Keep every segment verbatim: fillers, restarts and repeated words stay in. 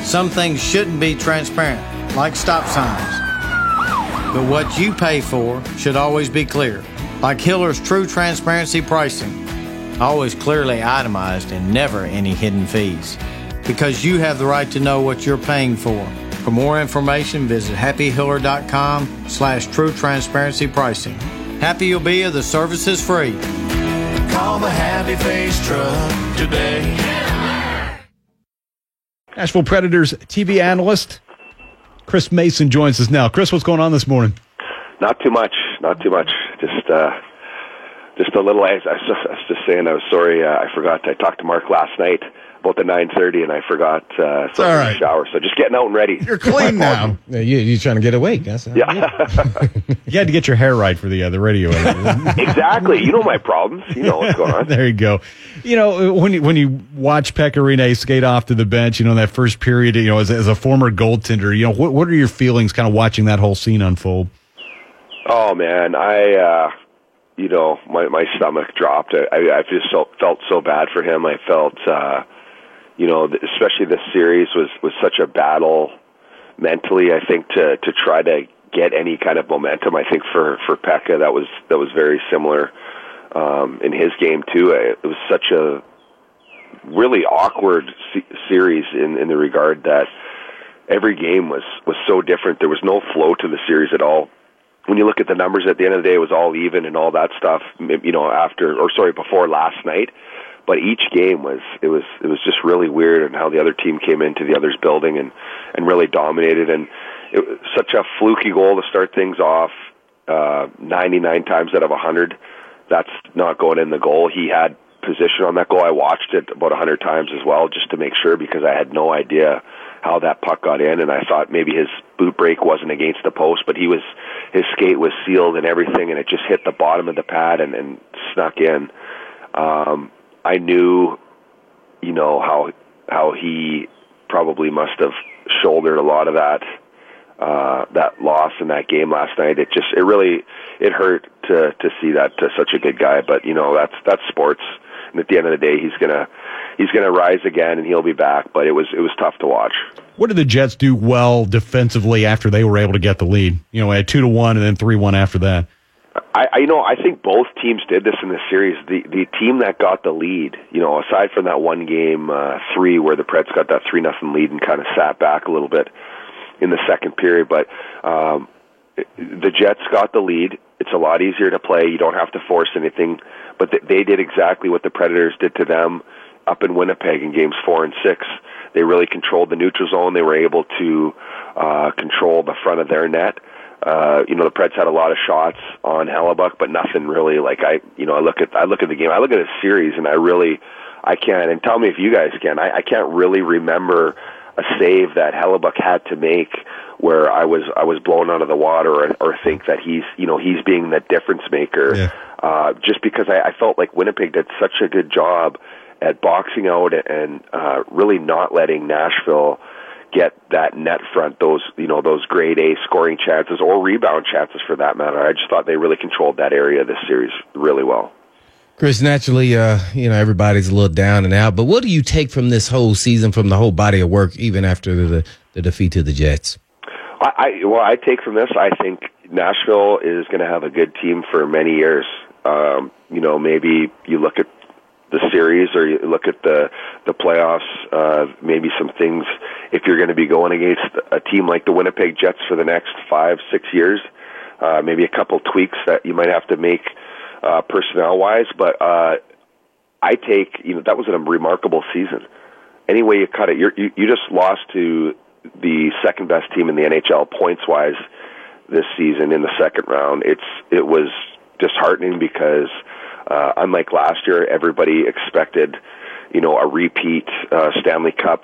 Some things shouldn't be transparent, like stop signs. But what you pay for should always be clear, like Hiller's True Transparency Pricing. Always clearly itemized and never any hidden fees. Because you have the right to know what you're paying for. For more information, visit happyhiller.com slash true transparency pricing. Happy you'll be if the service is free. Call the Happy Face Truck today. Nashville Predators T V analyst Chris Mason joins us now. Chris, what's going on this morning? Not too much. Not too much. Just uh, just a little. I, I, was, I was just saying I was sorry. Uh, I forgot. I talked to Mark last night about the nine thirty, and I forgot uh, so all I right. shower. So just getting out and ready. You're clean now. Yeah, you, you're trying to get awake. That's Yeah. You had to get your hair right for the, uh, the radio. Exactly. You know my problems. You know what's going on. There you go. You know, when you, when you watch Pekka Rinne skate off to the bench, you know, in that first period, you know, as, as a former goaltender, you know, what, what are your feelings kind of watching that whole scene unfold? Oh, man. I, uh, you know, my, my stomach dropped. I, I just so, felt so bad for him. I felt, uh, you know, especially this series was, was such a battle mentally, I think, to, to try to get any kind of momentum. I think for, for Pekka, that was, that was very similar um, in his game, too. It was such a really awkward se- series in, in the regard that every game was, was so different. There was no flow to the series at all. When you look at the numbers at the end of the day, it was all even and all that stuff, you know, after, or sorry, before last night. But each game was, it was, it was just really weird, and how the other team came into the other's building and, and really dominated. And it was such a fluky goal to start things off, uh, ninety-nine times out of one hundred. That's not going in the goal. He had position on that goal. I watched it about one hundred times as well, just to make sure, because I had no idea how that puck got in, and I thought maybe his boot break wasn't against the post, but he was, his skate was sealed and everything, and it just hit the bottom of the pad and, and snuck in. Um, I knew, you know, how how he probably must have shouldered a lot of that uh, that loss in that game last night. It just, it really, it hurt to to see that to such a good guy. But you know, that's that's sports, and at the end of the day, he's gonna he's gonna rise again, and he'll be back. But it was it was tough to watch. What did the Jets do well defensively after they were able to get the lead? You know, at two to one and then three one after that. I, I you know I think both teams did this in this series. The the team that got the lead, you know, aside from that one game uh, three where the Preds got that three nothing lead and kind of sat back a little bit in the second period, but um, the Jets got the lead. It's a lot easier to play. You don't have to force anything. But th- they did exactly what the Predators did to them up in Winnipeg in games four and six. They really controlled the neutral zone. They were able to uh, control the front of their net. Uh, you know, the Preds had a lot of shots on Hellebuyck, but nothing really. Like I, you know, I look at I look at the game, I look at a series, and I really, I can't. And tell me if you guys can. I, I can't really remember a save that Hellebuyck had to make where I was I was blown out of the water, or, or think that he's, you know, he's being the difference maker. Yeah. Uh, just because I, I felt like Winnipeg did such a good job at boxing out and uh, really not letting Nashville get that net front, those, you know, those grade A scoring chances or rebound chances for that matter. I just thought they really controlled that area of this series really well. Chris, naturally, uh, you know, everybody's a little down and out, but what do you take from this whole season, from the whole body of work, even after the, the defeat to the Jets? I, I well, I take from this, I think Nashville is going to have a good team for many years. Um, you know, maybe you look at the series or you look at the the playoffs, uh, maybe some things, if you're going to be going against a team like the Winnipeg Jets for the next five, six years, uh, maybe a couple tweaks that you might have to make uh, personnel-wise. But uh, I take, you know, that was a remarkable season. Any way you cut it, you're, you you just lost to the second-best team in the N H L points-wise this season in the second round. It's It was disheartening because Uh, unlike last year, everybody expected, you know, a repeat uh, Stanley Cup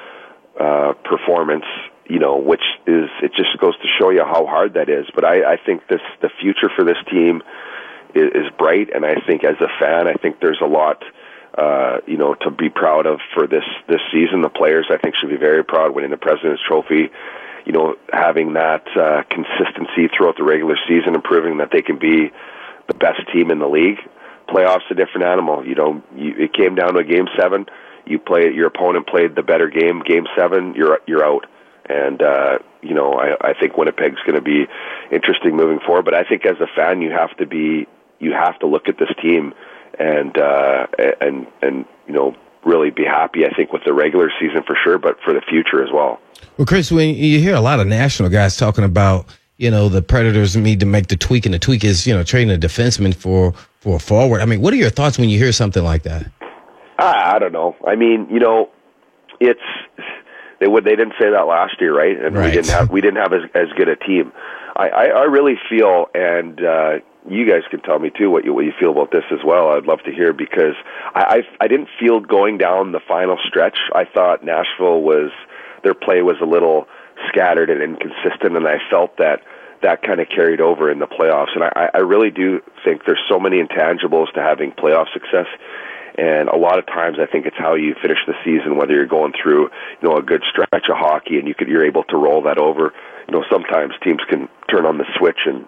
uh, performance, you know, which is, it just goes to show you how hard that is. But I, I think this, the future for this team is, is bright, and I think as a fan, I think there's a lot, uh, you know, to be proud of for this, this season. The players, I think, should be very proud winning the President's Trophy, you know, having that uh, consistency throughout the regular season and proving that they can be the best team in the league. Playoffs a different animal. You know, you, it came down to a game seven. you play your opponent played the better game, game seven, you're you're out. And uh, you know, I, I think Winnipeg's going to be interesting moving forward. But I think as a fan, you have to be you have to look at this team and uh, and and you know really be happy. I think with the regular season for sure, but for the future as well. Well, Chris, when you hear a lot of national guys talking about, you know, the Predators need to make the tweak, and the tweak is, you know, trading a defenseman for, for a forward. I mean, what are your thoughts when you hear something like that? I, I don't know. I mean, you know, it's they would they didn't say that last year, right? And right. we didn't have we didn't have as, as good a team. I, I, I really feel, and uh, you guys can tell me too what you what you feel about this as well. I'd love to hear, because I I, I didn't feel going down the final stretch. I thought Nashville was their play was a little scattered and inconsistent, and I felt that that kind of carried over in the playoffs. And I, I really do think there's so many intangibles to having playoff success, and a lot of times I think it's how you finish the season, whether you're going through, you know, a good stretch of hockey and you could, you're able to roll that over. You know, sometimes teams can turn on the switch and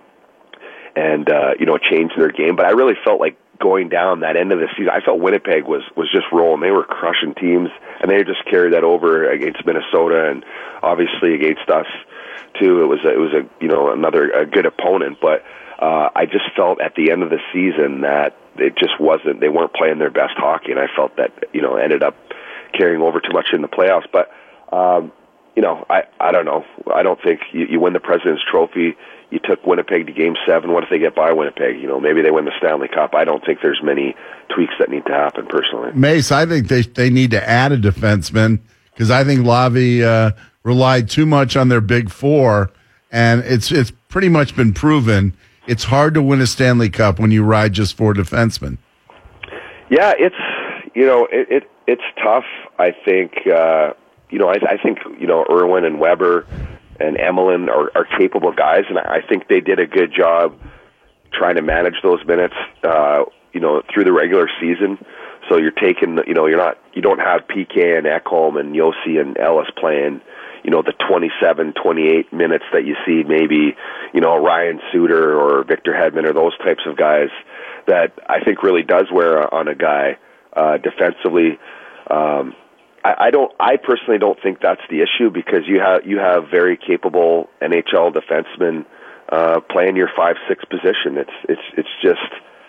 and uh, you know, change their game. But I really felt like going down that end of the season, I felt Winnipeg was was just rolling. They were crushing teams, and they just carried that over against Minnesota and obviously against us too. It was a, it was a you know another a good opponent, but uh, I just felt at the end of the season that it just wasn't. They weren't playing their best hockey, and I felt that you know ended up carrying over too much in the playoffs. But um, you know, I I don't know. I don't think you, you win the President's Trophy. You took Winnipeg to Game Seven. What if they get by Winnipeg? You know, maybe they win the Stanley Cup. I don't think there's many tweaks that need to happen, personally. Mace, I think they they need to add a defenseman, because I think Lavi uh, relied too much on their big four, and it's it's pretty much been proven it's hard to win a Stanley Cup when you ride just four defensemen. Yeah, it's you know it, it it's tough. I think uh, you know I, I think you know Irwin and Weber and Emelin are, are capable guys, and I think they did a good job trying to manage those minutes, uh, you know, through the regular season. So you're taking, you know, you're not, you don't have P K and Ekholm and Yossi and Ellis playing, you know, the twenty-seven, twenty-eight minutes that you see maybe, you know, Ryan Suter or Victor Hedman or those types of guys that I think really does wear on a guy uh, defensively. Um, I don't. I personally don't think that's the issue, because you have you have very capable N H L defensemen uh, playing your five six position. It's it's it's just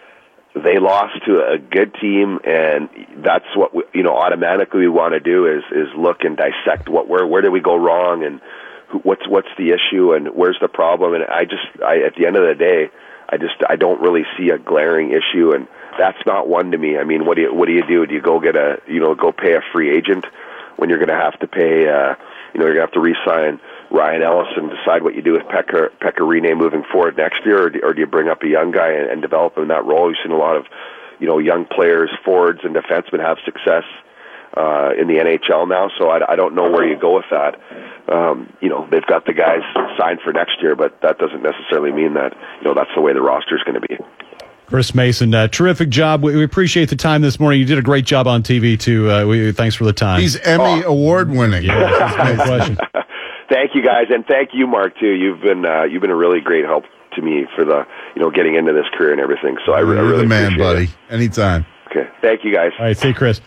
they lost to a good team, and that's what we, you know automatically we want to do is is look and dissect what where where did we go wrong, and who, what's what's the issue, and where's the problem. And I just I at the end of the day, I just I don't really see a glaring issue, and that's not one to me. I mean, what do you what do you do? Do you go get a you know go pay a free agent when you're going to have to pay uh, you know you're going to have to re-sign Ryan Ellis and decide what you do with Pekka Pekka Rinne moving forward next year, or do, or do you bring up a young guy and, and develop him in that role? You've seen a lot of you know young players, forwards and defensemen have success uh, in the N H L now, so I, I don't know where you go with that. Um, you know they've got the guys signed for next year, but that doesn't necessarily mean that you know that's the way the roster is going to be. Chris Mason, uh, terrific job. We, we appreciate the time this morning. You did a great job on T V, too. Uh, we, thanks for the time. He's Emmy oh. award winning. Yeah, that's no question. Thank you, guys, and thank you, Mark, too. You've been uh, you've been a really great help to me for the you know getting into this career and everything. So I, I really You're the man, appreciate buddy. it. Anytime. Okay, thank you, guys. All right, see you, Chris.